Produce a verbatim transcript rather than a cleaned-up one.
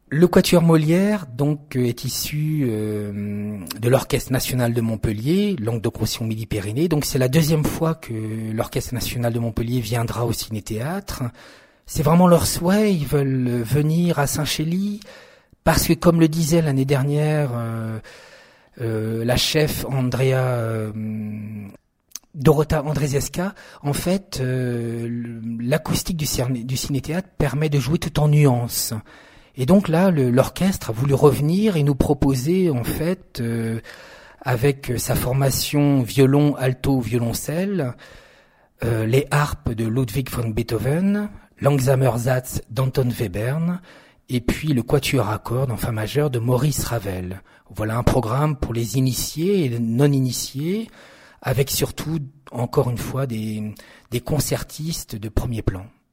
Le Quatuor Molière, donc, est issu euh, de l'Orchestre National de Montpellier, Languedoc-Roussillon Midi-Pyrénées. Donc, c'est la deuxième fois que l'Orchestre National de Montpellier viendra au Ciné-Théâtre. C'est vraiment leur souhait. Ils veulent venir à Saint-Chély parce que, comme le disait l'année dernière euh, euh, la chef Andrea euh, Dorota Andrzejewska, en fait, euh, l'acoustique du, du Ciné-Théâtre permet de jouer tout en nuances. Et donc là, le, l'orchestre a voulu revenir et nous proposer, en fait, euh, avec sa formation violon, alto, violoncelle, euh, les harpes de Ludwig von Beethoven, l'Angsamer-Satz d'Anton Webern, et puis le quatuor à cordes en fa majeur de Maurice Ravel. Voilà un programme pour les initiés et les non-initiés, avec surtout, encore une fois, des, des concertistes de premier plan.